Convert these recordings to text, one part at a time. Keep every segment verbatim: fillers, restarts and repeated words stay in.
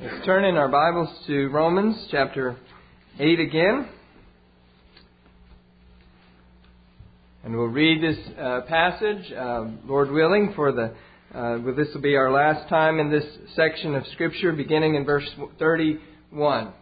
Let's turn in our Bibles to Romans chapter eight again. And we'll read this uh, passage, uh, Lord willing, for the uh, well, this will be our last time in this section of Scripture, beginning in verse thirty-one.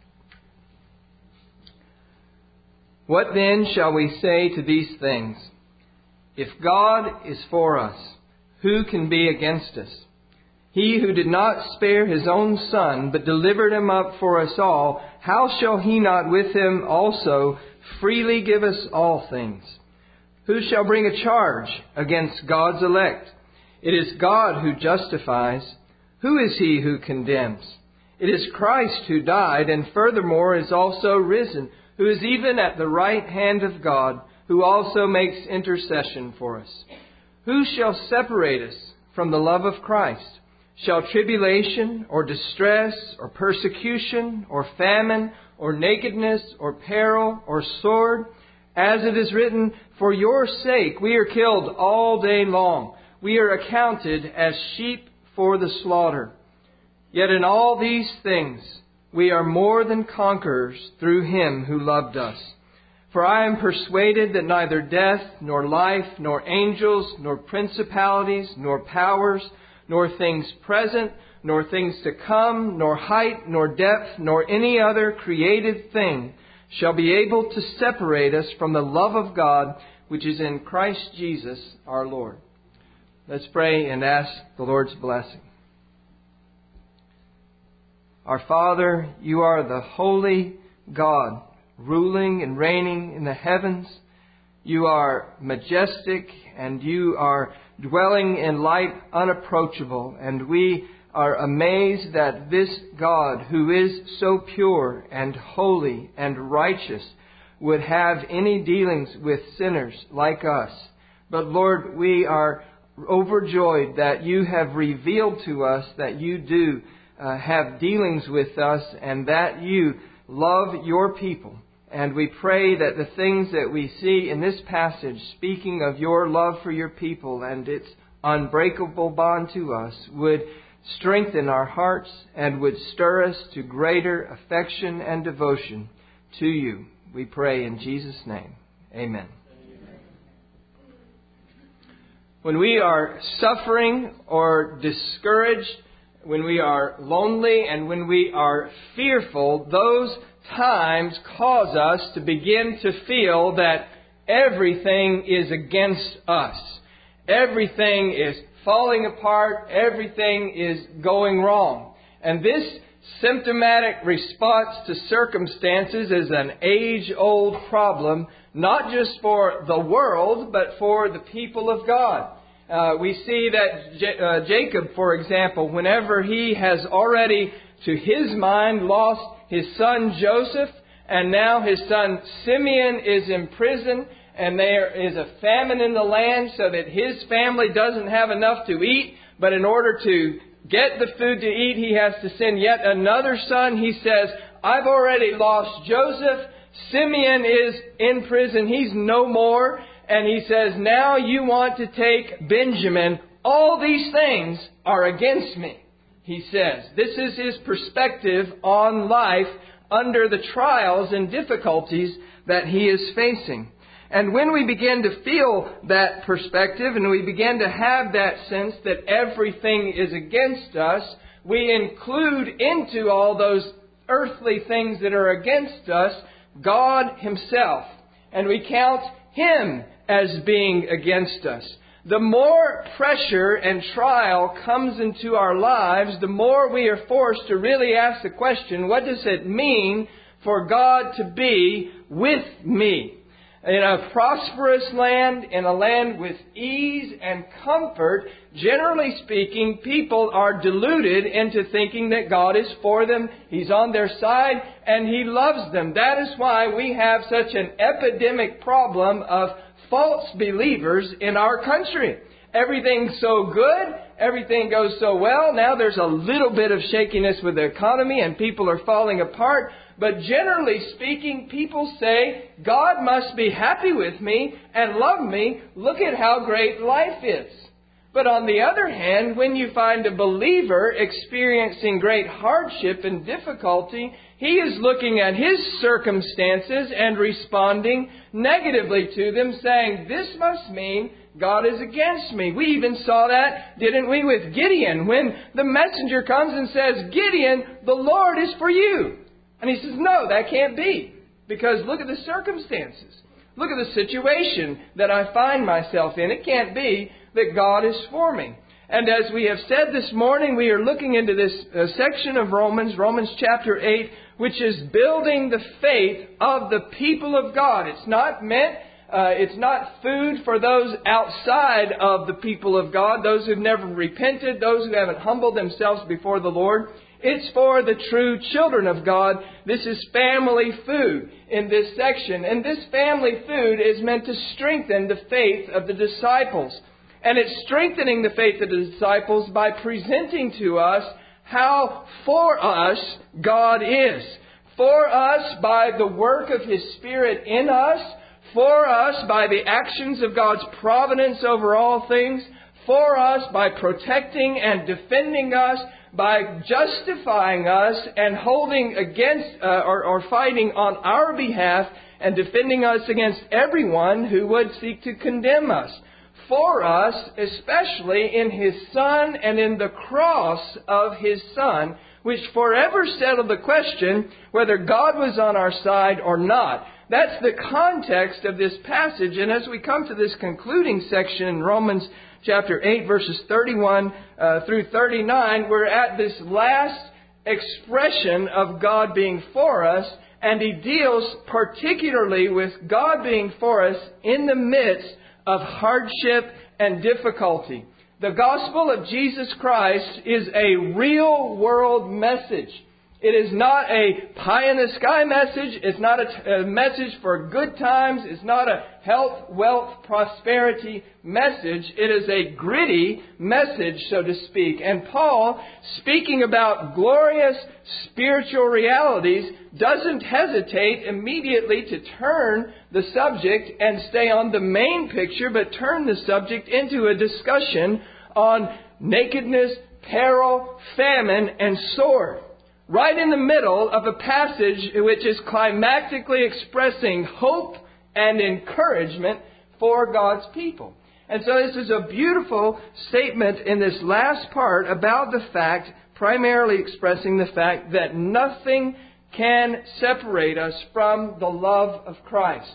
What then shall we say to these things? If God is for us, who can be against us? He who did not spare His own Son, but delivered Him up for us all, how shall He not with Him also freely give us all things? Who shall bring a charge against God's elect? It is God who justifies. Who is he who condemns? It is Christ who died, and furthermore is also risen, who is even at the right hand of God, who also makes intercession for us. Who shall separate us from the love of Christ? Shall tribulation, or distress, or persecution, or famine, or nakedness, or peril, or sword? As it is written, for your sake we are killed all day long. We are accounted as sheep for the slaughter. Yet in all these things we are more than conquerors through Him who loved us. For I am persuaded that neither death, nor life, nor angels, nor principalities, nor powers, nor things present, nor things to come, nor height, nor depth, nor any other created thing shall be able to separate us from the love of God, which is in Christ Jesus our Lord. Let's pray and ask the Lord's blessing. Our Father, You are the holy God, ruling and reigning in the heavens. You are majestic, and You are dwelling in light unapproachable. And we are amazed that this God, who is so pure and holy and righteous, would have any dealings with sinners like us. But Lord, we are overjoyed that You have revealed to us that You do uh, have dealings with us, and that You love Your people. And we pray that the things that we see in this passage, speaking of Your love for Your people and its unbreakable bond to us, would strengthen our hearts and would stir us to greater affection and devotion to You. We pray in Jesus' name. Amen. When we are suffering or discouraged, when we are lonely and when we are fearful, those times cause us to begin to feel that everything is against us. Everything is falling apart. Everything is going wrong. And this symptomatic response to circumstances is an age-old problem, not just for the world, but for the people of God. Uh, we see that J- uh, Jacob, for example, whenever he has already, to his mind, lost his son Joseph, and now his son Simeon is in prison, and there is a famine in the land so that his family doesn't have enough to eat, but in order to get the food to eat, he has to send yet another son. He says, I've already lost Joseph. Simeon is in prison. He's no more. And he says, now you want to take Benjamin. All these things are against me, he says. This is his perspective on life under the trials and difficulties that he is facing. And when we begin to feel that perspective and we begin to have that sense that everything is against us, we include into all those earthly things that are against us God Himself. And we count Him as being against us. The more pressure and trial comes into our lives, the more we are forced to really ask the question, what does it mean for God to be with me? In a prosperous land, in a land with ease and comfort, generally speaking, people are deluded into thinking that God is for them, He's on their side, and He loves them. That is why we have such an epidemic problem of false believers in our country. Everything's so good, everything goes so well. Now there's a little bit of shakiness with the economy and people are falling apart. But generally speaking, people say, God must be happy with me and love me. Look at how great life is. But on the other hand, when you find a believer experiencing great hardship and difficulty, he is looking at his circumstances and responding negatively to them, saying, this must mean God is against me. We even saw that, didn't we, with Gideon, when the messenger comes and says, Gideon, the Lord is for you. And he says, no, that can't be. Because look at the circumstances. Look at the situation that I find myself in. It can't be that God is for me. And as we have said this morning, we are looking into this uh, section of Romans, Romans chapter eight, which is building the faith of the people of God. It's not meant, uh, it's not food for those outside of the people of God, those who've never repented, those who haven't humbled themselves before the Lord. It's for the true children of God. This is family food in this section. And this family food is meant to strengthen the faith of the disciples. And it's strengthening the faith of the disciples by presenting to us how for us God is. For us by the work of His Spirit in us. For us by the actions of God's providence over all things. For us by protecting and defending us. By justifying us and holding against uh, or, or fighting on our behalf and defending us against everyone who would seek to condemn us. For us, especially in His Son and in the cross of His Son, which forever settled the question whether God was on our side or not. That's the context of this passage. And as we come to this concluding section in Romans chapter eight, verses thirty-one uh, through thirty-nine, we're at this last expression of God being for us. And he deals particularly with God being for us in the midst of hardship and difficulty. The gospel of Jesus Christ is a real world message. It is not a pie in the sky message. It's not a, a message for good times. It's not a health, wealth, prosperity message. It is a gritty message, so to speak. And Paul, speaking about glorious spiritual realities, doesn't hesitate immediately to turn the subject and stay on the main picture, but turn the subject into a discussion on nakedness, peril, famine, and sword. Right in the middle of a passage which is climactically expressing hope and encouragement for God's people. And so this is a beautiful statement in this last part about the fact, primarily expressing the fact that nothing can separate us from the love of Christ.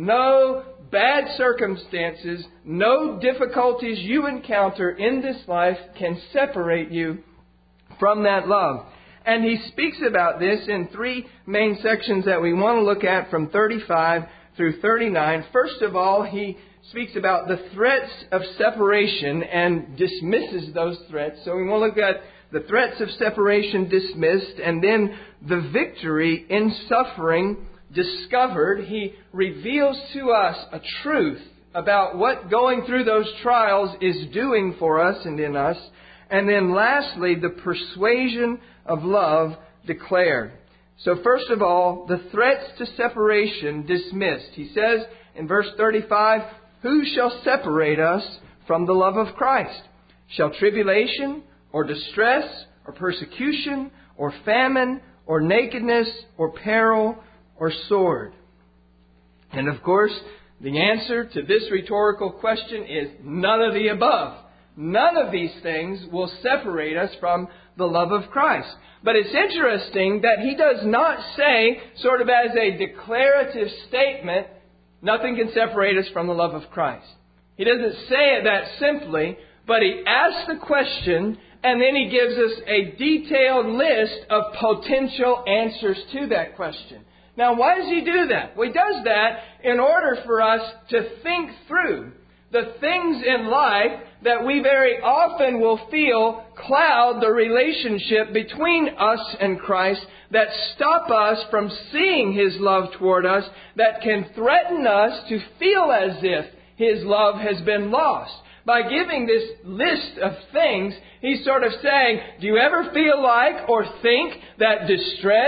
No bad circumstances, no difficulties you encounter in this life can separate you from that love. And he speaks about this in three main sections that we want to look at from thirty-five through thirty-nine. First of all, he speaks about the threats of separation and dismisses those threats. So we want to look at the threats of separation dismissed, and then the victory in suffering discovered. He reveals to us a truth about what going through those trials is doing for us and in us. And then lastly, the persuasion of love declared. So first of all, the threats to separation dismissed. He says in verse thirty-five, who shall separate us from the love of Christ? Shall tribulation or distress or persecution or famine or nakedness or peril or sword? And of course, the answer to this rhetorical question is none of the above. None of these things will separate us from the love of Christ. But it's interesting that he does not say, sort of as a declarative statement, nothing can separate us from the love of Christ. He doesn't say it that simply, but he asks the question, and then he gives us a detailed list of potential answers to that question. Now, why does he do that? Well, he does that in order for us to think through the things in life that we very often will feel cloud the relationship between us and Christ, that stop us from seeing His love toward us, that can threaten us to feel as if His love has been lost. By giving this list of things, he's sort of saying, do you ever feel like or think that distress,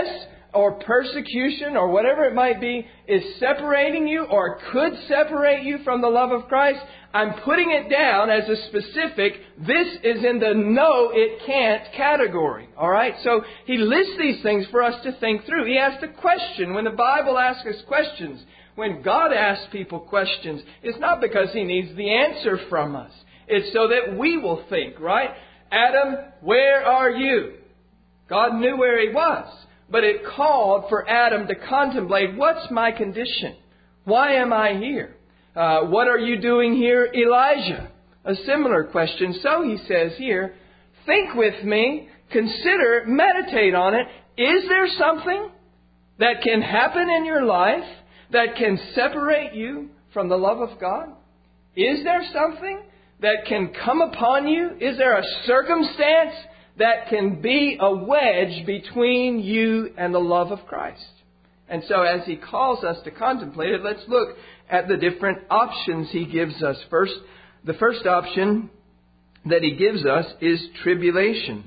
or persecution or whatever it might be is separating you or could separate you from the love of Christ, I'm putting it down as a specific, this is in the no, it can't category. All right? So he lists these things for us to think through. He asked a question. When the Bible asks us questions, when God asks people questions, it's not because He needs the answer from us. It's so that we will think, right? Adam, where are you? God knew where he was. But it called for Adam to contemplate, what's my condition? Why am I here? Uh, what are you doing here, Elijah? A similar question. So he says here, think with me, consider, meditate on it. Is there something that can happen in your life that can separate you from the love of God? Is there something that can come upon you? Is there a circumstance that can be a wedge between you and the love of Christ? And so as he calls us to contemplate it, let's look at the different options he gives us. First, the first option that he gives us is tribulation.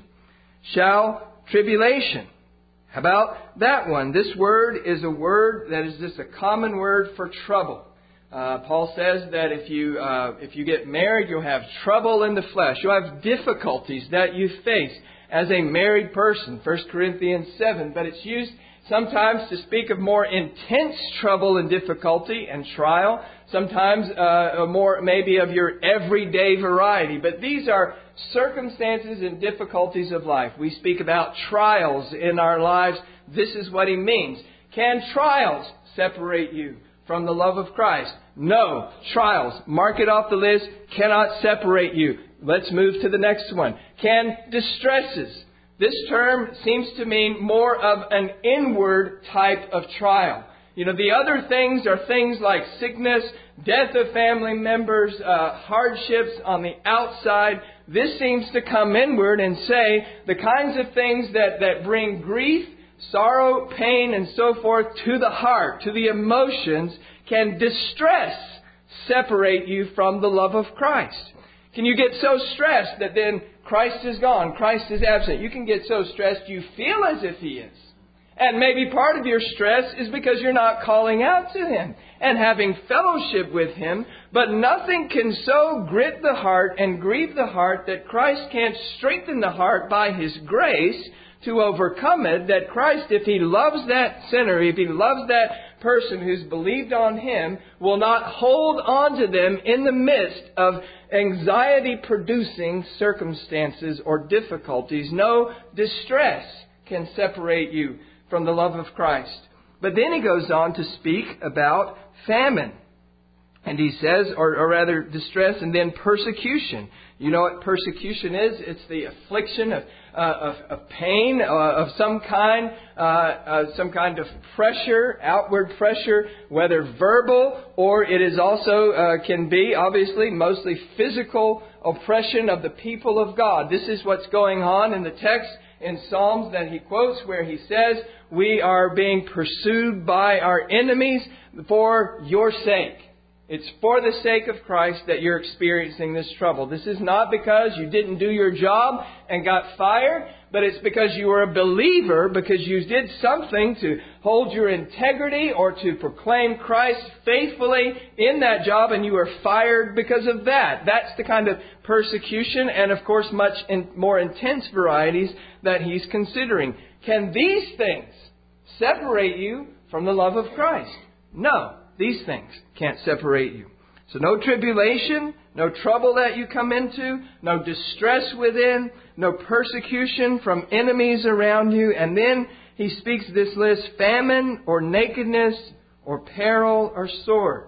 Shall tribulation. How about that one? This word is a word that is just a common word for trouble. Uh, Paul says that if you uh, if you get married, you'll have trouble in the flesh. You'll have difficulties that you face as a married person. First Corinthians seven. But it's used sometimes to speak of more intense trouble and difficulty and trial. Sometimes uh, more maybe of your everyday variety. But these are circumstances and difficulties of life. We speak about trials in our lives. This is what he means. Can trials separate you from the love of Christ? No. Trials, mark it off the list, cannot separate you. Let's move to the next one. Can distresses. This term seems to mean more of an inward type of trial. You know, the other things are things like sickness, death of family members, uh, hardships on the outside. This seems to come inward and say the kinds of things that, that bring grief, sorrow, pain, and so forth to the heart, to the emotions, can distress separate you from the love of Christ. Can you get so stressed that then Christ is gone, Christ is absent? You can get so stressed you feel as if He is. And maybe part of your stress is because you're not calling out to Him and having fellowship with Him. But nothing can so grit the heart and grieve the heart that Christ can't strengthen the heart by His grace to overcome it. That Christ, if He loves that sinner, if He loves that person who's believed on Him, will not hold on to them in the midst of anxiety-producing circumstances or difficulties. No distress can separate you from the love of Christ. But then he goes on to speak about famine. And he says, or, or rather distress and then persecution. You know what persecution is? It's the affliction of, uh, of, of pain uh, of some kind, uh, uh, some kind of pressure, outward pressure, whether verbal or it is also uh, can be obviously mostly physical oppression of the people of God. This is what's going on in the text in Psalms that he quotes where he says, we are being pursued by our enemies for your sake. It's for the sake of Christ that you're experiencing this trouble. This is not because you didn't do your job and got fired, but it's because you were a believer, because you did something to hold your integrity or to proclaim Christ faithfully in that job and you were fired because of that. That's the kind of persecution and, of course, much in more intense varieties that he's considering. Can these things separate you from the love of Christ? No. These things can't separate you. So no tribulation, no trouble that you come into, no distress within, no persecution from enemies around you. And then he speaks this list, famine or nakedness or peril or sword.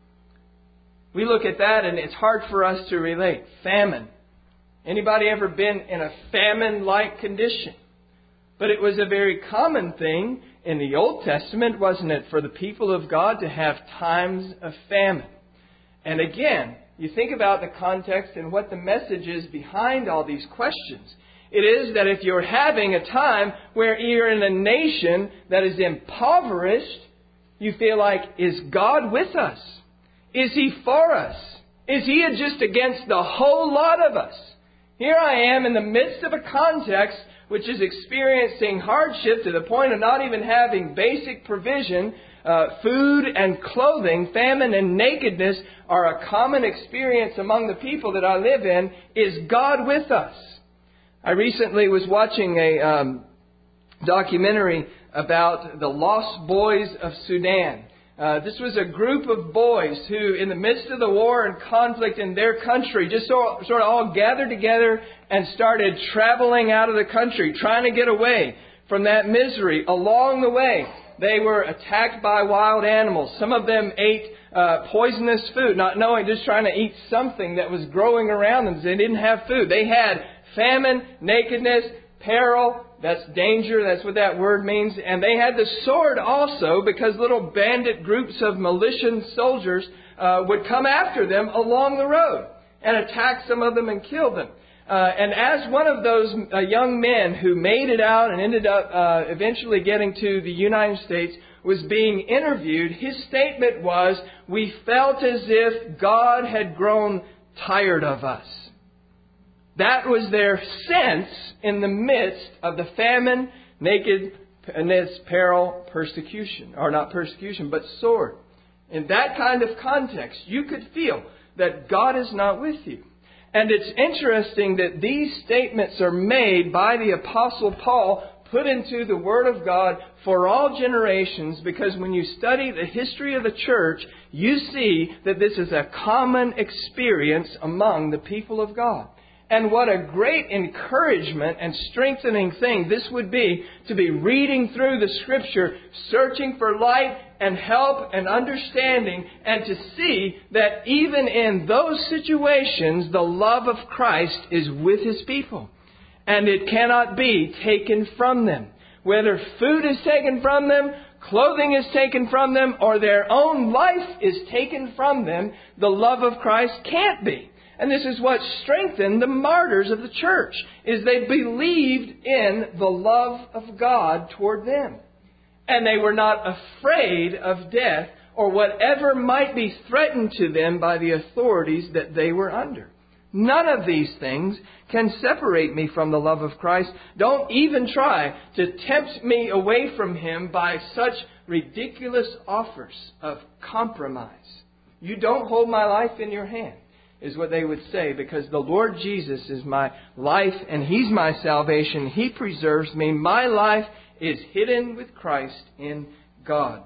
We look at that and it's hard for us to relate. Famine. Anybody ever been in a famine-like condition? But it was a very common thing in the Old Testament, wasn't it, for the people of God to have times of famine. And again, you think about the context and what the message is behind all these questions. It is that if you're having a time where you're in a nation that is impoverished, you feel like, is God with us? Is He for us? Is He just against the whole lot of us? Here I am in the midst of a context which is experiencing hardship to the point of not even having basic provision, uh, food and clothing, famine and nakedness are a common experience among the people that I live in, is God with us? I recently was watching a um, documentary about the Lost Boys of Sudan. Uh, this was a group of boys who, in the midst of the war and conflict in their country, just so, sort of all gathered together and started traveling out of the country, trying to get away from that misery. Along the way, they were attacked by wild animals. Some of them ate uh, poisonous food, not knowing, just trying to eat something that was growing around them. They didn't have food. They had famine, nakedness, peril. That's danger. That's what that word means. And they had the sword also, because little bandit groups of militia soldiers uh, would come after them along the road and attack some of them and kill them. Uh, and as one of those uh, young men who made it out and ended up uh, eventually getting to the United States was being interviewed, his statement was, "We felt as if God had grown tired of us." That was their sense in the midst of the famine, nakedness, peril, persecution. Or not persecution, but sword. In that kind of context, you could feel that God is not with you. And it's interesting that these statements are made by the Apostle Paul, put into the Word of God for all generations, because when you study the history of the church, you see that this is a common experience among the people of God. And what a great encouragement and strengthening thing this would be, to be reading through the Scripture, searching for light and help and understanding, and to see that even in those situations, the love of Christ is with His people. And it cannot be taken from them. Whether food is taken from them, clothing is taken from them, or their own life is taken from them, the love of Christ can't be. And this is what strengthened the martyrs of the church, is they believed in the love of God toward them. And they were not afraid of death or whatever might be threatened to them by the authorities that they were under. None of these things can separate me from the love of Christ. Don't even try to tempt me away from Him by such ridiculous offers of compromise. You don't hold my life in your hand, is what they would say, because the Lord Jesus is my life and He's my salvation. He preserves me. My life is hidden with Christ in God.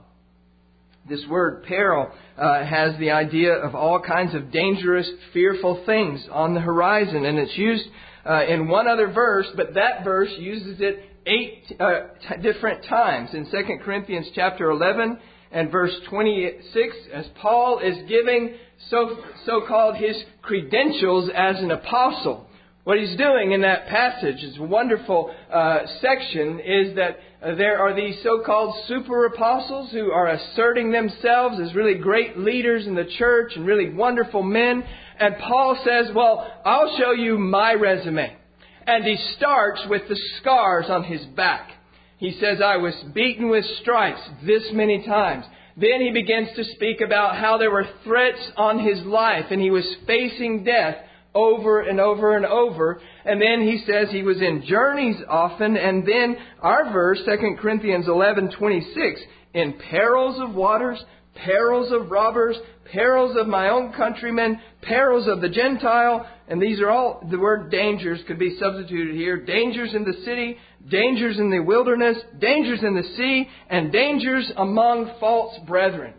This word peril uh, has the idea of all kinds of dangerous, fearful things on the horizon. And it's used uh, in one other verse, but that verse uses it eight uh, t- different times. In Second Corinthians chapter eleven and verse twenty-six, as Paul is giving so, so-called his credentials as an apostle. What he's doing in that passage, is a wonderful uh, section, is that uh, there are these so-called super apostles who are asserting themselves as really great leaders in the church and really wonderful men. And Paul says, well, I'll show you my resume. And he starts with the scars on his back. He says, I was beaten with stripes this many times. Then he begins to speak about how there were threats on his life and he was facing death over and over and over. And then he says he was in journeys often. And then our verse, Second Corinthians eleven twenty-six, in perils of waters, perils of robbers, perils of my own countrymen, perils of the Gentile. And these are all, the word dangers could be substituted here. Dangers in the city, dangers in the wilderness, dangers in the sea, and dangers among false brethren.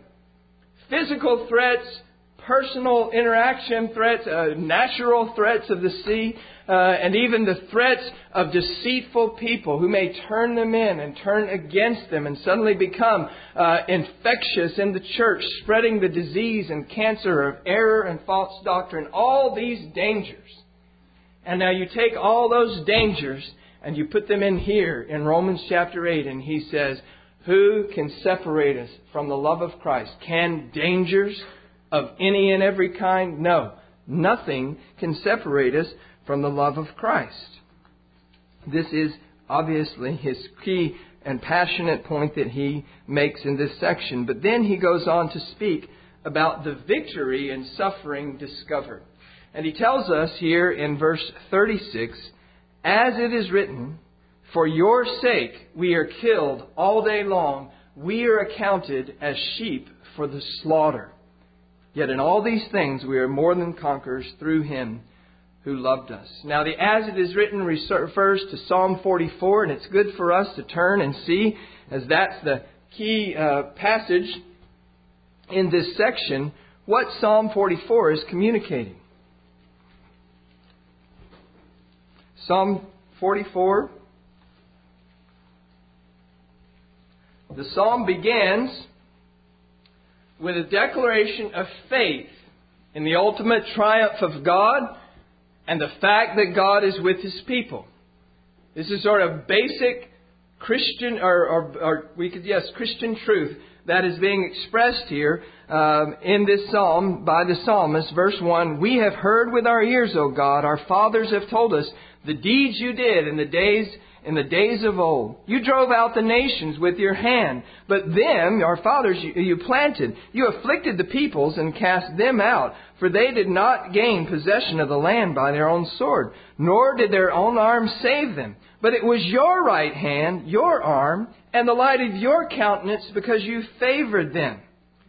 Physical threats, personal interaction threats, uh, natural threats of the sea, uh, and even the threats of deceitful people who may turn them in and turn against them and suddenly become uh, infectious in the church, spreading the disease and cancer of error and false doctrine. All these dangers. And now you take all those dangers and you put them in here in Romans chapter eight, and he says, who can separate us from the love of Christ? Can dangers of any and every kind? No. Nothing can separate us from the love of Christ. This is obviously his key and passionate point that he makes in this section. But then he goes on to speak about the victory in suffering discovered. And he tells us here in verse thirty-six, as it is written, For your sake we are killed all day long. We are accounted as sheep for the slaughter. Yet in all these things we are more than conquerors through Him who loved us. Now the as it is written refers to Psalm forty-four, and it's good for us to turn and see, as that's the key uh, passage in this section, what Psalm forty-four is communicating. Psalm forty-four. The psalm begins with a declaration of faith in the ultimate triumph of God and the fact that God is with His people. This is sort of basic Christian, or, or, or we could, yes, Christian truth that is being expressed here um, in this psalm by the psalmist. Verse one, we have heard with our ears, O God, our fathers have told us the deeds you did in the days in the days of old. You drove out the nations with your hand, but them, our fathers, you, you planted. You afflicted the peoples and cast them out, for they did not gain possession of the land by their own sword, nor did their own arm save them. But it was your right hand, your arm, and the light of your countenance, because you favored them.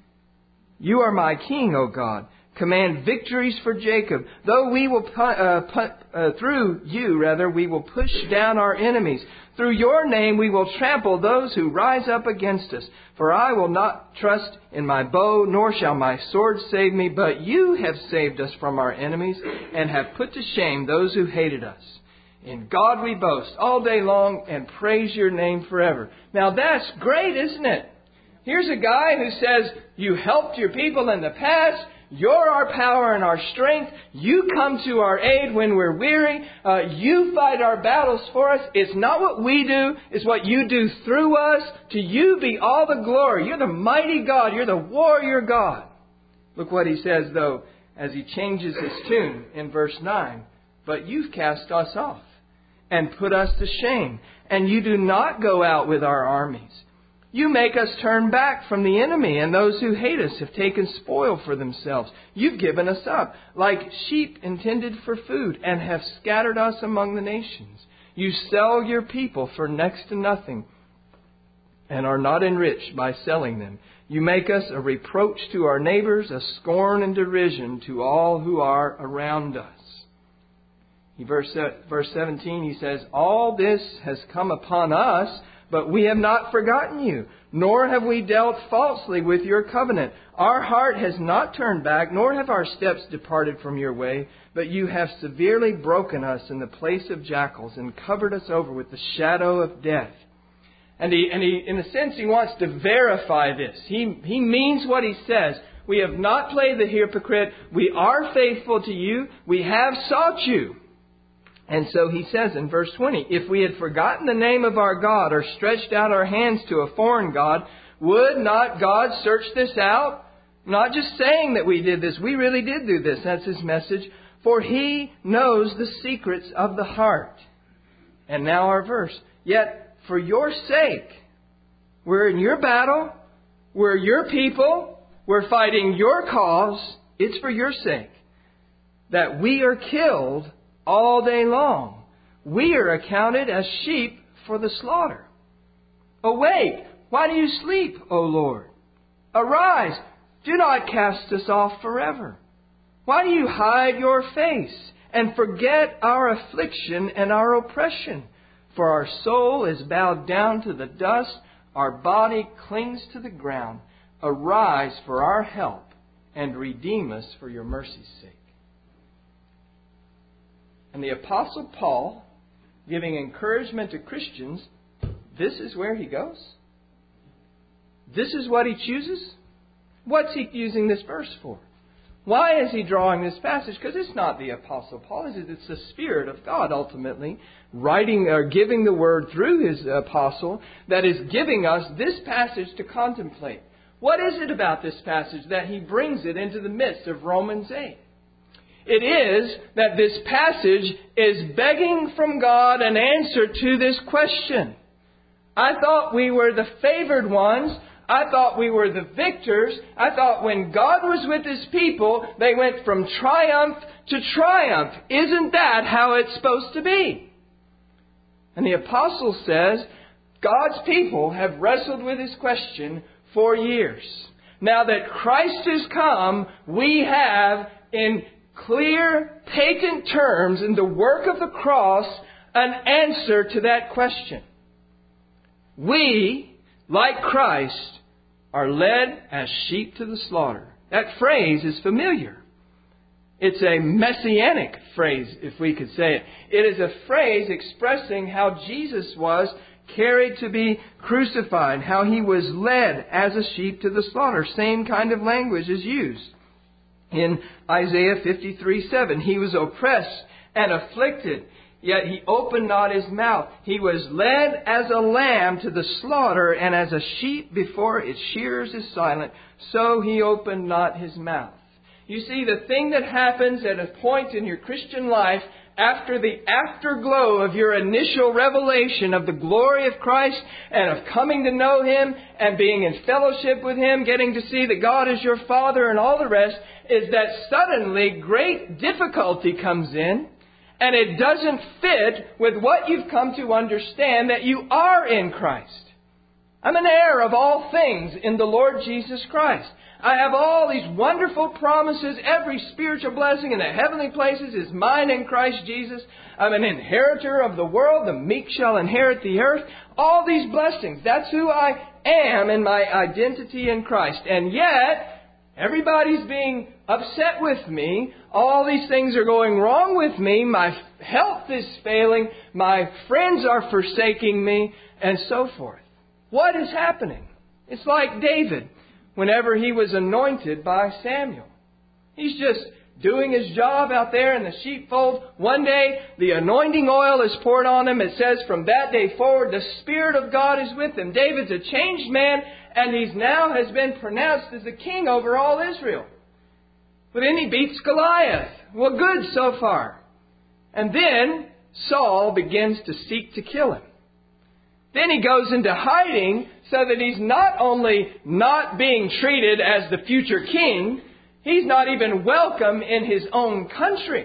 You are my king, O God. Command victories for Jacob. Though we will pu- uh, pu- uh, through you, rather, we will push down our enemies. Through your name we will trample those who rise up against us. For I will not trust in my bow, nor shall my sword save me. But you have saved us from our enemies and have put to shame those who hated us. In God we boast all day long and praise your name forever. Now that's great, isn't it? Here's a guy who says, you helped your people in the past. You're our power and our strength. You come to our aid when we're weary. Uh, you fight our battles for us. It's not what we do. It's what you do through us. To you be all the glory. You're the mighty God. You're the warrior God. Look what he says, though, as he changes his tune in verse nine. But you've cast us off and put us to shame. And you do not go out with our armies. You make us turn back from the enemy, and those who hate us have taken spoil for themselves. You've given us up like sheep intended for food, and have scattered us among the nations. You sell your people for next to nothing, and are not enriched by selling them. You make us a reproach to our neighbors, a scorn and derision to all who are around us. Verse, verse seventeen, he says, all this has come upon us, but we have not forgotten you, nor have we dealt falsely with your covenant. Our heart has not turned back, nor have our steps departed from your way. But you have severely broken us in the place of jackals and covered us over with the shadow of death. And he, and he, in a sense, he wants to verify this. He, he means what he says. We have not played the hypocrite. We are faithful to you. We have sought you. And so he says in verse twenty, if we had forgotten the name of our God or stretched out our hands to a foreign God, would not God search this out? Not just saying that we did this. We really did do this. That's his message. For He knows the secrets of the heart. And now our verse. Yet for your sake, we're in your battle. We're your people. We're fighting your cause. It's for your sake that we are killed all day long. We are accounted as sheep for the slaughter. Awake! Why do you sleep, O Lord? Arise! Do not cast us off forever. Why do you hide your face and forget our affliction and our oppression? For our soul is bowed down to the dust. Our body clings to the ground. Arise for our help and redeem us for your mercy's sake. And the Apostle Paul, giving encouragement to Christians, this is where he goes. This is what he chooses. What's he using this verse for? Why is he drawing this passage? Because it's not the Apostle Paul. It's the Spirit of God, ultimately, writing or giving the Word through his apostle that is giving us this passage to contemplate. What is it about this passage that he brings it into the midst of Romans eight? It is that this passage is begging from God an answer to this question. I thought we were the favored ones. I thought we were the victors. I thought when God was with His people, they went from triumph to triumph. Isn't that how it's supposed to be? And the apostle says, God's people have wrestled with this question for years. Now that Christ has come, we have in clear, patent terms in the work of the cross an answer to that question. We, like Christ, are led as sheep to the slaughter. That phrase is familiar. It's a messianic phrase, if we could say it. It is a phrase expressing how Jesus was carried to be crucified, how He was led as a sheep to the slaughter. Same kind of language is used. In Isaiah fifty-three seven, He was oppressed and afflicted, yet He opened not His mouth. He was led as a lamb to the slaughter, and as a sheep before its shearers is silent, so He opened not His mouth. You see, the thing that happens at a point in your Christian life after the afterglow of your initial revelation of the glory of Christ and of coming to know Him and being in fellowship with Him, getting to see that God is your Father and all the rest, is that suddenly great difficulty comes in and it doesn't fit with what you've come to understand that you are in Christ. I'm an heir of all things in the Lord Jesus Christ. I have all these wonderful promises. Every spiritual blessing in the heavenly places is mine in Christ Jesus. I'm an inheritor of the world. The meek shall inherit the earth. All these blessings. That's who I am in my identity in Christ. And yet, everybody's being upset with me. All these things are going wrong with me. My health is failing. My friends are forsaking me. And so forth. What is happening? It's like David whenever he was anointed by Samuel. He's just doing his job out there in the sheepfold. One day, the anointing oil is poured on him. It says from that day forward, the Spirit of God is with him. David's a changed man, and he's now has been pronounced as the king over all Israel. But then he beats Goliath. Well, good so far. And then Saul begins to seek to kill him. Then he goes into hiding so that he's not only not being treated as the future king, he's not even welcome in his own country.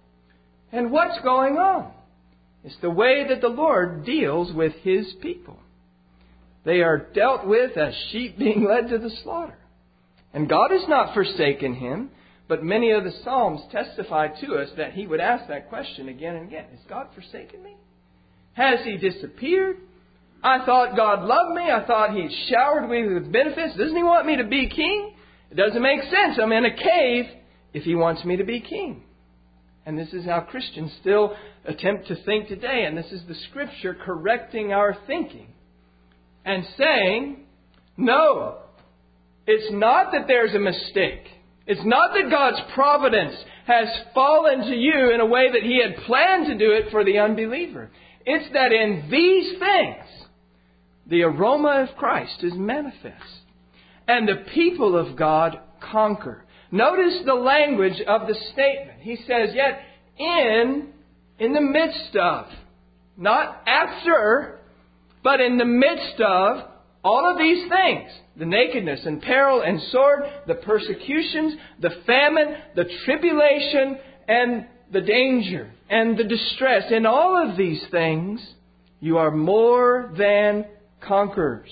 And what's going on? It's the way that the Lord deals with His people. They are dealt with as sheep being led to the slaughter. And God has not forsaken him, but many of the Psalms testify to us that He would ask that question again and again. Has God forsaken me? Has He disappeared? I thought God loved me. I thought He showered me with benefits. Doesn't He want me to be king? It doesn't make sense. I'm in a cave if He wants me to be king. And this is how Christians still attempt to think today. And this is the Scripture correcting our thinking and saying, no, it's not that there's a mistake. It's not that God's providence has fallen to you in a way that He had planned to do it for the unbeliever. It's that in these things, the aroma of Christ is manifest. And the people of God conquer. Notice the language of the statement. He says, yet in, in the midst of, not after, but in the midst of all of these things. The nakedness and peril and sword, the persecutions, the famine, the tribulation, and the danger and the distress. In all of these things, you are more than conquerors.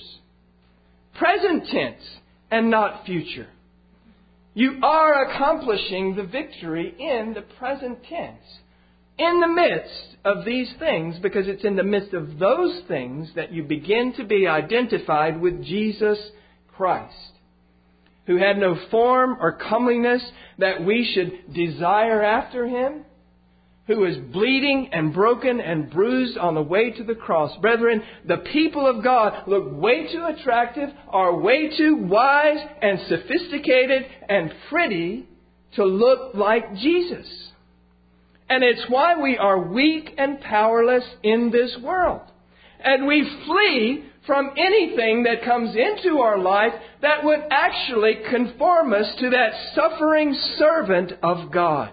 Present tense and not future. You are accomplishing the victory in the present tense. In the midst of these things, because it's in the midst of those things that you begin to be identified with Jesus Christ, who had no form or comeliness that we should desire after Him, who is bleeding and broken and bruised on the way to the cross. Brethren, the people of God look way too attractive, are way too wise and sophisticated and pretty to look like Jesus. And it's why we are weak and powerless in this world. And we flee from anything that comes into our life that would actually conform us to that suffering servant of God.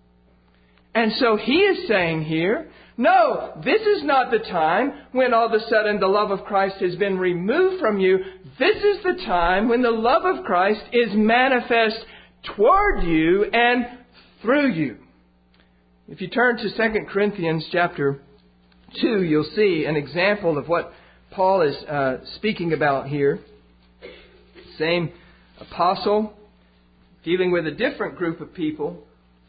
And so He is saying here, no, this is not the time when all of a sudden the love of Christ has been removed from you. This is the time when the love of Christ is manifest toward you and through you. If you turn to Second Corinthians chapter two, you'll see an example of what Paul is uh, speaking about here. Same apostle, dealing with a different group of people.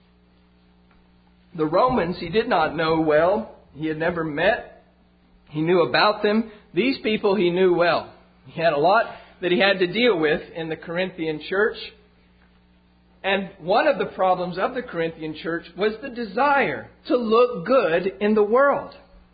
The Romans he did not know well. He had never met. He knew about them. These people he knew well. He had a lot that he had to deal with in the Corinthian church. And one of the problems of the Corinthian church was the desire to look good in the world.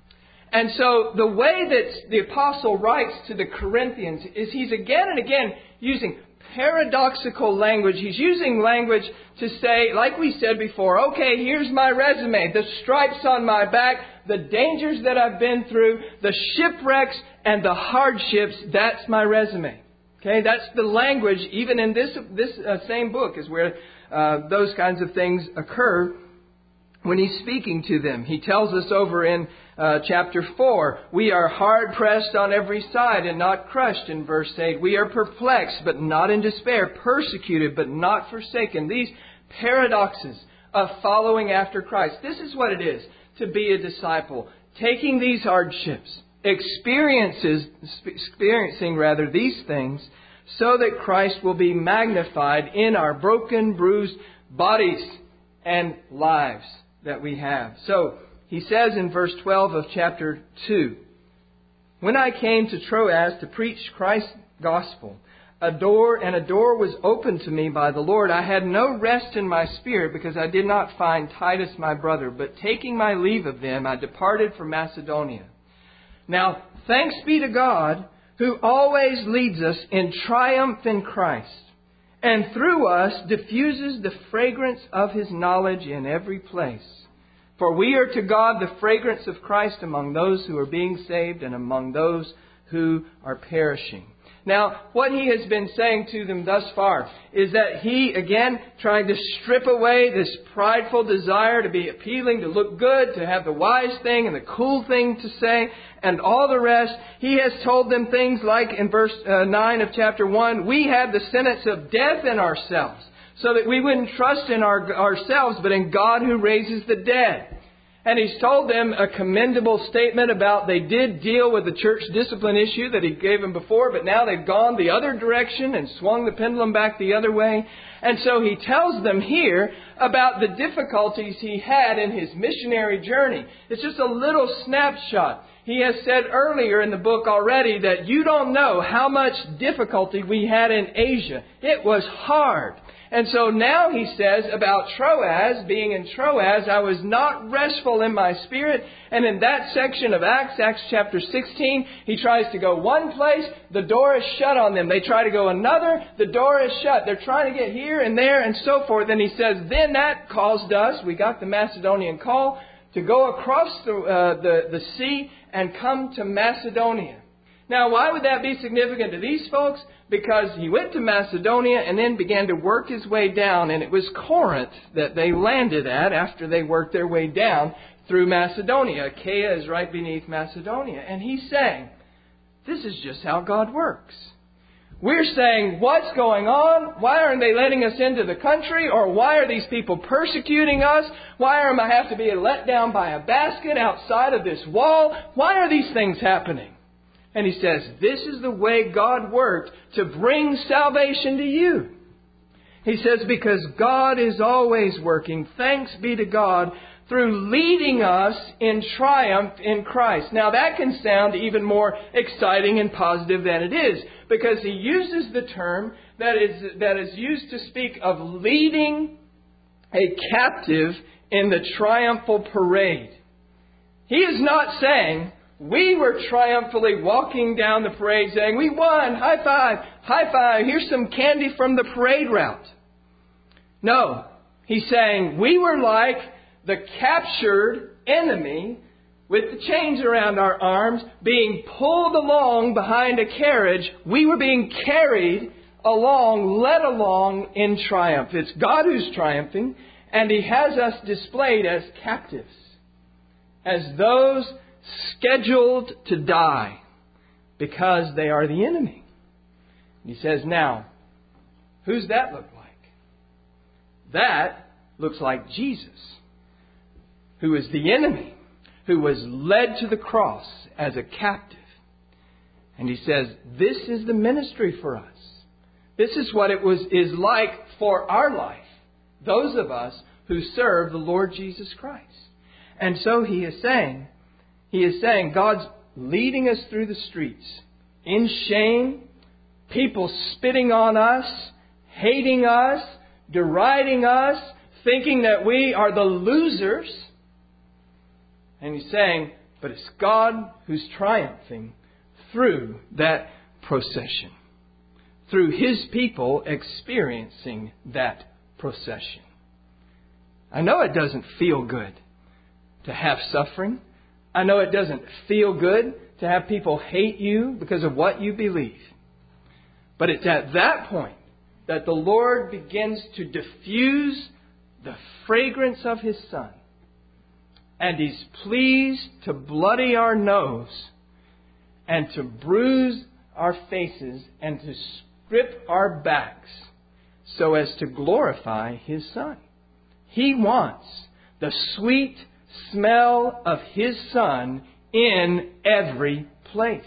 And so the way that the apostle writes to the Corinthians is he's again and again using paradoxical language. He's using language to say, like we said before, okay, here's my resume, the stripes on my back, the dangers that I've been through, the shipwrecks and the hardships, that's my resume. Okay, that's the language, even in this this uh, same book is where uh, those kinds of things occur when he's speaking to them. He tells us over in uh, chapter four, we are hard pressed on every side and not crushed in verse eight. We are perplexed but not in despair, persecuted but not forsaken. These paradoxes of following after Christ. This is what it is to be a disciple. Taking these hardships, experiences, experiencing rather these things, so that Christ will be magnified in our broken, bruised bodies and lives that we have. So he says in verse twelve of chapter two, when I came to Troas to preach Christ's gospel, a door and a door was opened to me by the Lord. I had no rest in my spirit because I did not find Titus my brother, but taking my leave of them, I departed for Macedonia. Now, thanks be to God, who always leads us in triumph in Christ, and through us diffuses the fragrance of His knowledge in every place. For we are to God the fragrance of Christ among those who are being saved and among those who are perishing. Now, what he has been saying to them thus far is that he, again, trying to strip away this prideful desire to be appealing, to look good, to have the wise thing and the cool thing to say, and all the rest. He has told them things like in verse uh, nine of chapter one, we have the sentence of death in ourselves, so that we wouldn't trust in our, ourselves, but in God who raises the dead. And he's told them a commendable statement about they did deal with the church discipline issue that he gave them before, but now they've gone the other direction and swung the pendulum back the other way. And so he tells them here about the difficulties he had in his missionary journey. It's just a little snapshot. He has said earlier in the book already that you don't know how much difficulty we had in Asia. It was hard. And so now he says about Troas, being in Troas, I was not restful in my spirit. And in that section of Acts, Acts chapter sixteen, he tries to go one place, the door is shut on them. They try to go another, the door is shut. They're trying to get here and there and so forth. And he says, then that caused us, we got the Macedonian call, to go across the, uh, the, the sea and come to Macedonia. Now, why would that be significant to these folks? Because he went to Macedonia and then began to work his way down. And it was Corinth that they landed at after they worked their way down through Macedonia. Achaia is right beneath Macedonia. And he's saying, this is just how God works. We're saying, what's going on? Why aren't they letting us into the country? Or why are these people persecuting us? Why am I have to be let down by a basket outside of this wall? Why are these things happening? And he says, this is the way God worked to bring salvation to you. He says, because God is always working, thanks be to God, through leading us in triumph in Christ. Now that can sound even more exciting and positive than it is, because he uses the term that is, that is used to speak of leading a captive in the triumphal parade. He is not saying, we were triumphantly walking down the parade saying, we won, high five, high five, here's some candy from the parade route. No, he's saying we were like the captured enemy with the chains around our arms being pulled along behind a carriage. We were being carried along, led along in triumph. It's God who's triumphing, and He has us displayed as captives, as those scheduled to die because they are the enemy. He says, now, who's that look like? That looks like Jesus, who is the enemy, who was led to the cross as a captive. And he says, this is the ministry for us. This is what it was is like for our life. Those of us who serve the Lord Jesus Christ. And so he is saying, he is saying God's leading us through the streets in shame, people spitting on us, hating us, deriding us, thinking that we are the losers. And he's saying, but it's God who's triumphing through that procession. Through His people experiencing that procession. I know it doesn't feel good to have suffering. I know it doesn't feel good to have people hate you because of what you believe. But it's at that point that the Lord begins to diffuse the fragrance of His Son. And He's pleased to bloody our nose and to bruise our faces and to strip our backs so as to glorify His Son. He wants the sweet smell of His Son in every place.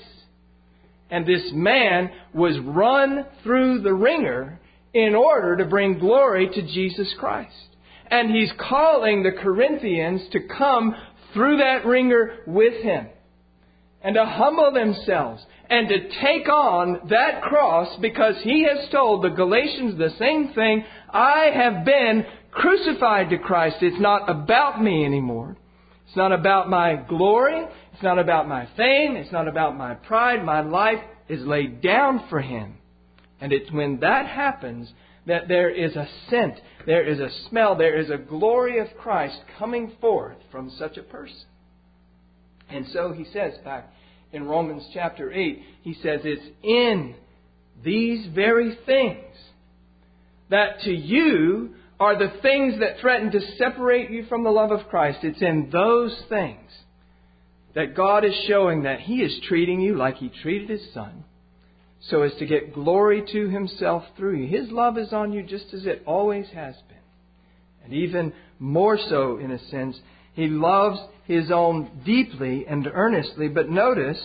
And this man was run through the ringer in order to bring glory to Jesus Christ. And he's calling the Corinthians to come through that ringer with him and to humble themselves and to take on that cross, because he has told the Galatians the same thing. I have been crucified to Christ. It's not about me anymore. It's not about my glory. It's not about my fame. It's not about my pride. My life is laid down for Him. And it's when that happens that there is a scent, there is a smell, there is a glory of Christ coming forth from such a person. And so he says back in Romans chapter eight, he says it's in these very things that to you are the things that threaten to separate you from the love of Christ. It's in those things that God is showing that He is treating you like He treated His Son, so as to get glory to Himself through you. His love is on you just as it always has been. And even more so, in a sense, He loves His own deeply and earnestly. But notice,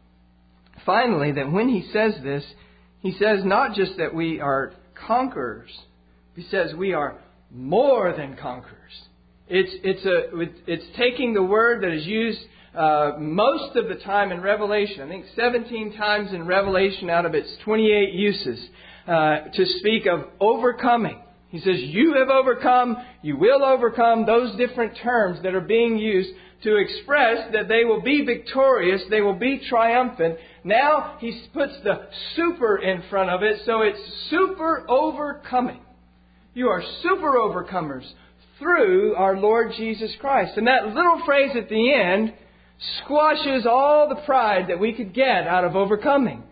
finally, that when He says this, He says not just that we are conquerors. He says we are more than conquerors. It's, it's, a, it's taking the word that is used uh, most of the time in Revelation. I think seventeen times in Revelation out of its twenty-eight uses uh, to speak of overcoming. He says, you have overcome, you will overcome, those different terms that are being used to express that they will be victorious, they will be triumphant. Now He puts the super in front of it, so it's super overcoming. You are super overcomers through our Lord Jesus Christ. And that little phrase at the end squashes all the pride that we could get out of overcoming.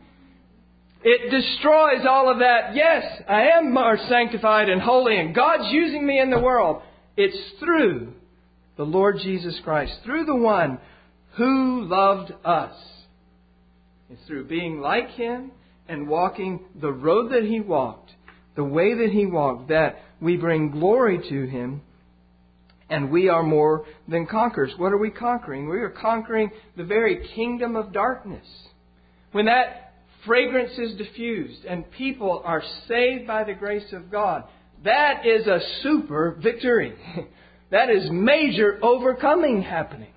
It destroys all of that. Yes, I am more sanctified and holy and God's using me in the world. It's through the Lord Jesus Christ, through the one who loved us. It's through being like Him and walking the road that He walked, the way that He walked, that we bring glory to Him, and we are more than conquerors. What are we conquering? We are conquering the very kingdom of darkness. When that fragrance is diffused and people are saved by the grace of God, that is a super victory. That is major overcoming happening.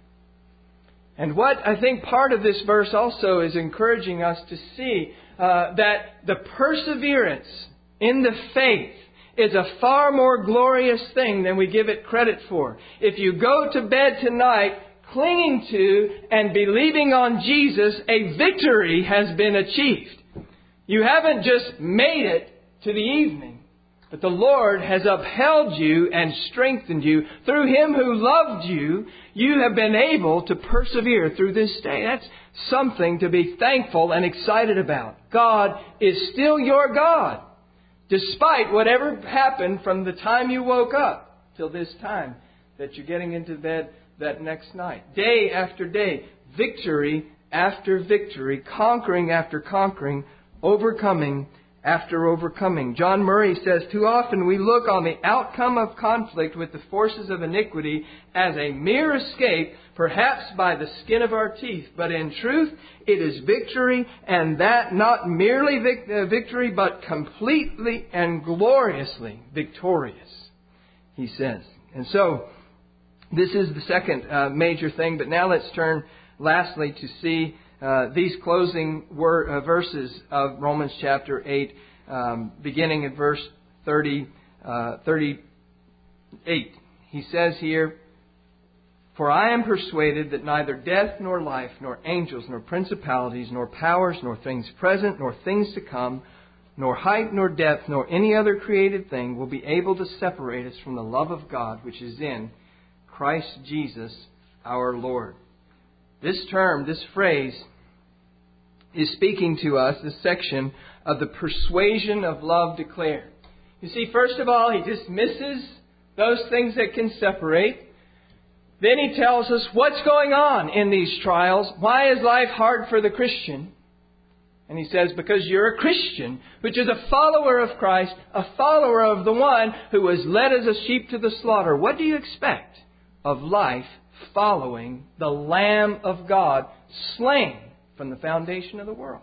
And what I think part of this verse also is encouraging us to see uh, that the perseverance in the faith is a far more glorious thing than we give it credit for. If you go to bed tonight clinging to and believing on Jesus, a victory has been achieved. You haven't just made it to the evening, but the Lord has upheld you and strengthened you. Through Him who loved you, you have been able to persevere through this day. That's something to be thankful and excited about. God is still your God, despite whatever happened from the time you woke up till this time that you're getting into bed that next night. Day after day, victory after victory, conquering after conquering, overcoming after overcoming. John Murray says, too often we look on the outcome of conflict with the forces of iniquity as a mere escape, perhaps by the skin of our teeth. But in truth, it is victory, and that not merely vic- uh, victory, but completely and gloriously victorious, he says. And so, this is the second uh, major thing. But now let's turn lastly to see Uh, these closing word, uh, verses of Romans chapter eight, um, beginning at verse thirty, uh, thirty-eight. He says here, "For I am persuaded that neither death nor life, nor angels, nor principalities, nor powers, nor things present, nor things to come, nor height, nor depth, nor any other created thing will be able to separate us from the love of God which is in Christ Jesus our Lord." This term, this phrase, is speaking to us, this section of the persuasion of love declared. You see, first of all, he dismisses those things that can separate. Then he tells us what's going on in these trials. Why is life hard for the Christian? And he says, because you're a Christian, which is a follower of Christ, a follower of the one who was led as a sheep to the slaughter. What do you expect of life following the Lamb of God slain from the foundation of the world?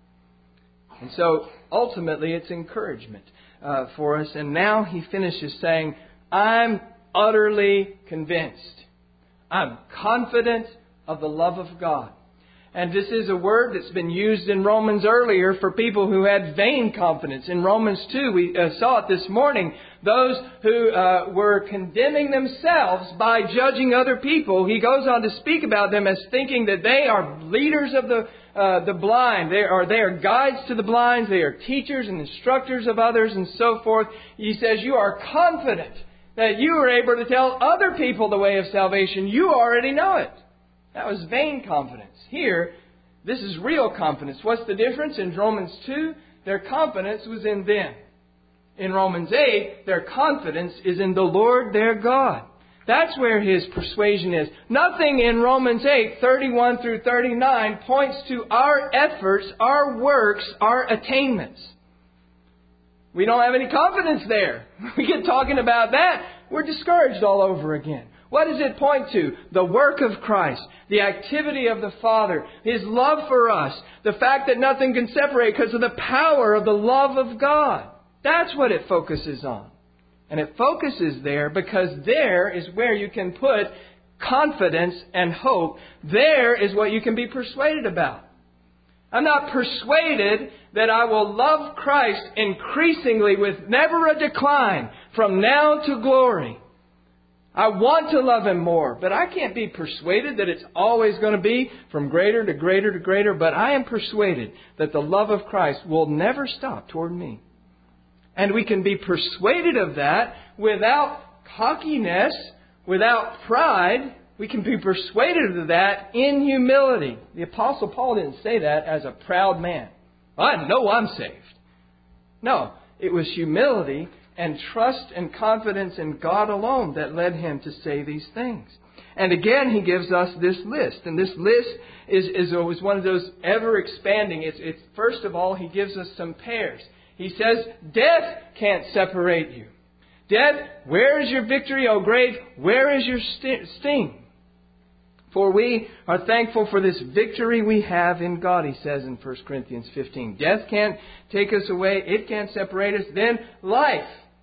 And so, ultimately, it's encouragement uh, for us. And now he finishes saying, I'm utterly convinced. I'm confident of the love of God. And this is a word that's been used in Romans earlier for people who had vain confidence. In Romans two, we uh, saw it this morning. Those who uh, were condemning themselves by judging other people. He goes on to speak about them as thinking that they are leaders of the uh, the blind. They are, they are guides to the blind. They are teachers and instructors of others and so forth. He says, you are confident that you are able to tell other people the way of salvation. You already know it. That was vain confidence. Here, this is real confidence. What's the difference? In Romans two, their confidence was in them. In Romans eight, their confidence is in the Lord their God. That's where his persuasion is. Nothing in Romans eight, thirty-one through thirty-nine points to our efforts, our works, our attainments. We don't have any confidence there. We get talking about that, we're discouraged all over again. What does it point to? The work of Christ, the activity of the Father, His love for us, the fact that nothing can separate because of the power of the love of God. That's what it focuses on. And it focuses there because there is where you can put confidence and hope. There is what you can be persuaded about. I'm not persuaded that I will love Christ increasingly with never a decline from now to glory. I want to love Him more, but I can't be persuaded that it's always going to be from greater to greater to greater. But I am persuaded that the love of Christ will never stop toward me. And we can be persuaded of that without cockiness, without pride. We can be persuaded of that in humility. The Apostle Paul didn't say that as a proud man. I know I'm saved. No, it was humility and trust and confidence in God alone that led him to say these things. And again, he gives us this list. And this list is, is always one of those ever expanding. It's, it's, first of all, he gives us some pairs. He says, death can't separate you. Death, where is your victory, O grave? Where is your sting? For we are thankful for this victory we have in God, he says in First Corinthians fifteen. Death can't take us away. It can't separate us. Then life.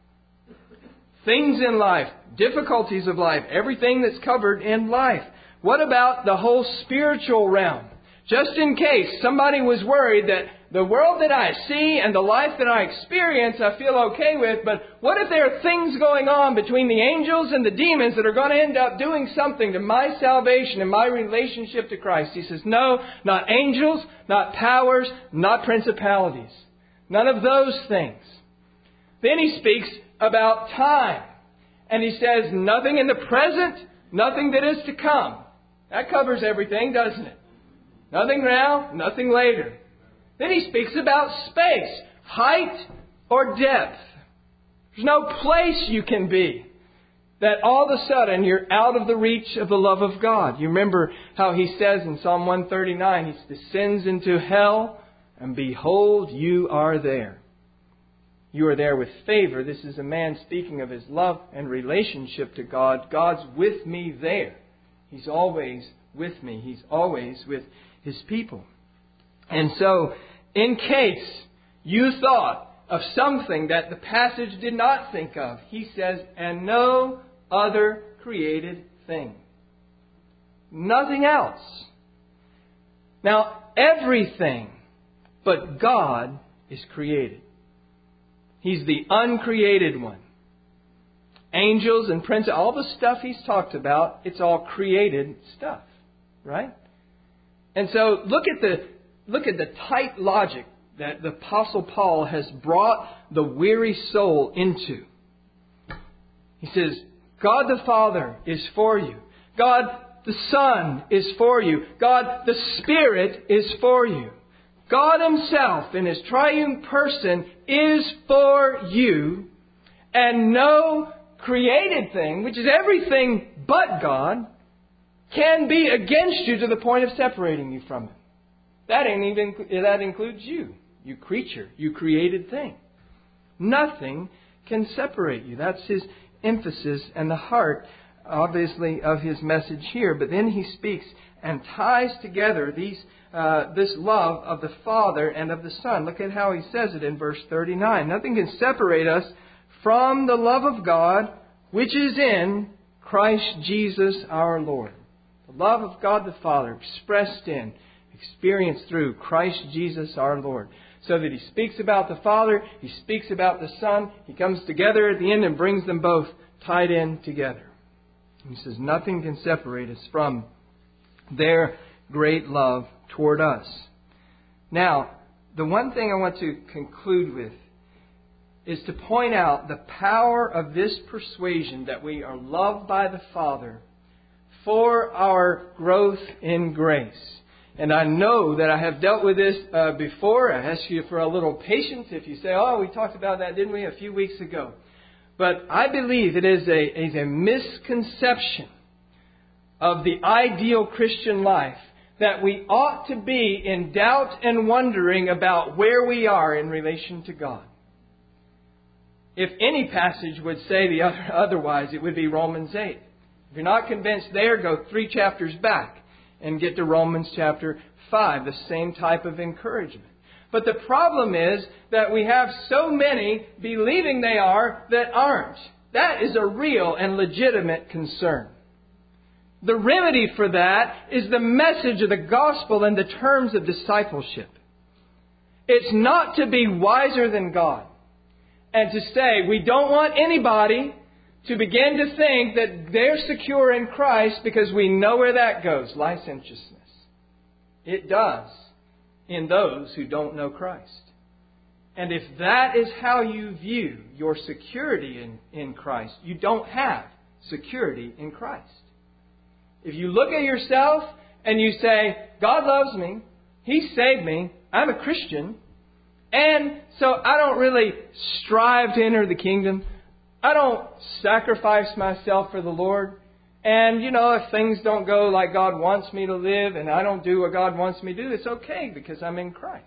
Things in life. Difficulties of life. Everything that's covered in life. What about the whole spiritual realm? Just in case somebody was worried that the world that I see and the life that I experience I feel okay with, but what if there are things going on between the angels and the demons that are going to end up doing something to my salvation and my relationship to Christ? He says, no, not angels, not powers, not principalities. None of those things. Then he speaks about time. And he says, nothing in the present, nothing that is to come. That covers everything, doesn't it? Nothing now, nothing later. Then he speaks about space, height or depth. There's no place you can be that all of a sudden you're out of the reach of the love of God. You remember how he says in Psalm one thirty-nine, he descends into hell and behold, you are there. you are there with favor. This is a man speaking of his love and relationship to God. God's with me there. He's always with me. He's always with His people. And so, in case you thought of something that the passage did not think of, he says, and no other created thing. Nothing else. Now, everything but God is created. He's the uncreated one. Angels and princes, all the stuff He's talked about, it's all created stuff. Right? And so look at the look at the tight logic that the Apostle Paul has brought the weary soul into. He says, God the Father is for you. God the Son is for you. God the Spirit is for you. God Himself in His triune person is for you. And no created thing, which is everything but God, can be against you to the point of separating you from Him. That ain't even that includes you, you creature, you created thing. Nothing can separate you. That's His emphasis and the heart, obviously, of His message here. But then He speaks and ties together these uh, this love of the Father and of the Son. Look at how He says it in verse thirty-nine. Nothing can separate us from the love of God, which is in Christ Jesus our Lord. The love of God the Father expressed in, experienced through Christ Jesus our Lord. So that He speaks about the Father, He speaks about the Son. He comes together at the end and brings them both tied in together. He says nothing can separate us from their great love toward us. Now, the one thing I want to conclude with is to point out the power of this persuasion that we are loved by the Father for our growth in grace. And I know that I have dealt with this uh, before. I ask you for a little patience if you say, oh, we talked about that, didn't we, a few weeks ago. But I believe it is a, is a misconception of the ideal Christian life that we ought to be in doubt and wondering about where we are in relation to God. If any passage would say the other, otherwise, it would be Romans eight. If you're not convinced there, go three chapters back and get to Romans chapter five, the same type of encouragement. But the problem is that we have so many believing they are that aren't. That is a real and legitimate concern. The remedy for that is the message of the gospel and the terms of discipleship. It's not to be wiser than God and to say we don't want anybody to begin to think that they're secure in Christ because we know where that goes, licentiousness. It does in those who don't know Christ. And if that is how you view your security in, in Christ, you don't have security in Christ. If you look at yourself and you say, God loves me, He saved me, I'm a Christian, and so I don't really strive to enter the kingdom, I don't sacrifice myself for the Lord, and, you know, if things don't go like God wants me to live and I don't do what God wants me to do, it's okay because I'm in Christ.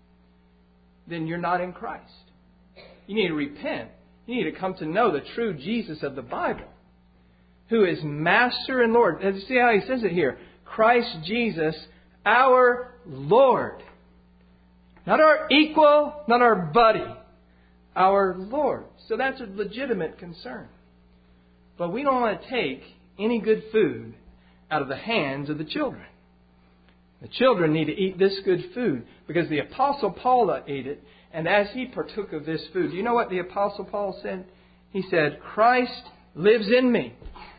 Then you're not in Christ. You need to repent. You need to come to know the true Jesus of the Bible, who is Master and Lord. And see how He says it here. Christ Jesus, our Lord. Not our equal, not our buddy. Our Lord. So that's a legitimate concern. But we don't want to take any good food out of the hands of the children. The children need to eat this good food because the Apostle Paul ate it. And as he partook of this food, you know what the Apostle Paul said? He said, Christ lives in me.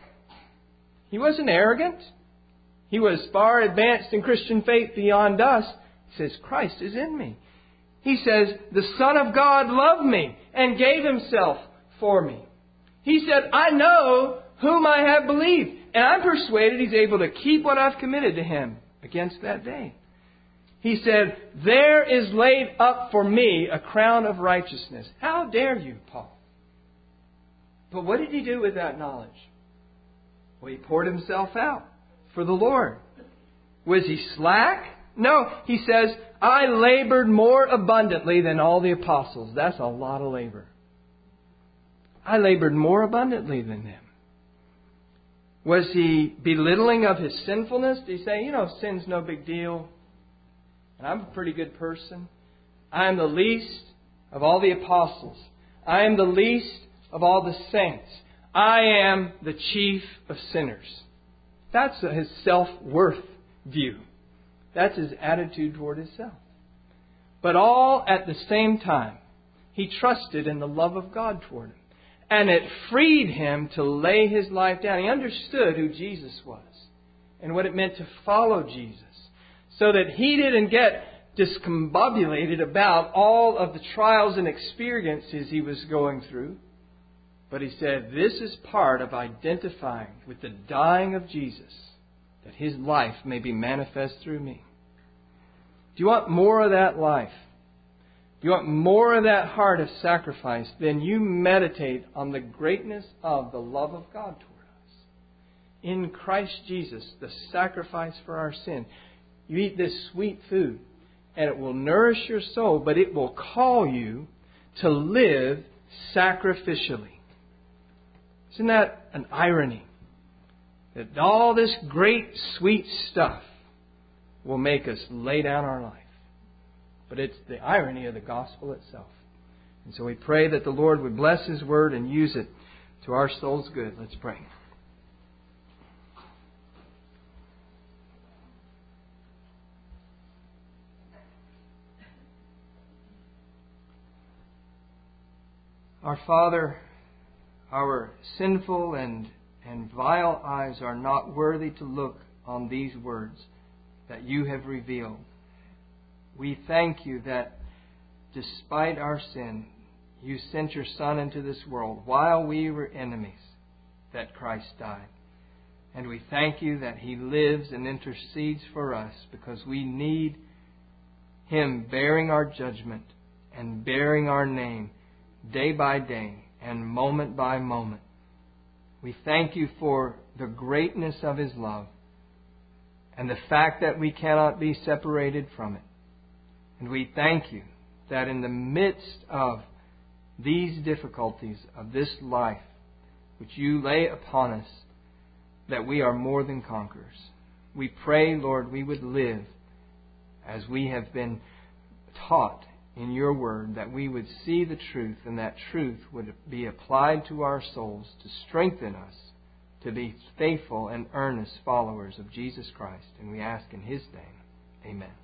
He wasn't arrogant. He was far advanced in Christian faith beyond us. He says, Christ is in me. He says, the Son of God loved me and gave Himself for me. He said, I know whom I have believed, and I'm persuaded He's able to keep what I've committed to Him against that day. He said, there is laid up for me a crown of righteousness. How dare you, Paul? But what did he do with that knowledge? Well, he poured himself out for the Lord. Was he slack? No, he says, I labored more abundantly than all the apostles. That's a lot of labor. I labored more abundantly than them. Was he belittling of his sinfulness? Did he say, you know, sin's no big deal, and I'm a pretty good person? I am the least of all the apostles. I am the least of all the saints. I am the chief of sinners. That's his self-worth view. That's his attitude toward himself. But all at the same time, he trusted in the love of God toward him. And it freed him to lay his life down. He understood who Jesus was and what it meant to follow Jesus. So that he didn't get discombobulated about all of the trials and experiences he was going through. But he said, this is part of identifying with the dying of Jesus, that His life may be manifest through me. Do you want more of that life? Do you want more of that heart of sacrifice? Then you meditate on the greatness of the love of God toward us. In Christ Jesus, the sacrifice for our sin. You eat this sweet food, and it will nourish your soul, but it will call you to live sacrificially. Isn't that an irony? That all this great sweet stuff will make us lay down our life. But it's the irony of the gospel itself. And so we pray that the Lord would bless His word and use it to our soul's good. Let's pray. Our Father, our sinful and, and vile eyes are not worthy to look on these words that You have revealed. We thank You that despite our sin, You sent Your Son into this world while we were enemies, that Christ died. And we thank You that He lives and intercedes for us because we need Him bearing our judgment and bearing our name day by day and moment by moment. We thank You for the greatness of His love and the fact that we cannot be separated from it. And we thank You that in the midst of these difficulties of this life which You lay upon us, that we are more than conquerors. We pray, Lord, we would live as we have been taught in Your word, that we would see the truth, and that truth would be applied to our souls to strengthen us to be faithful and earnest followers of Jesus Christ. And we ask in His name, amen.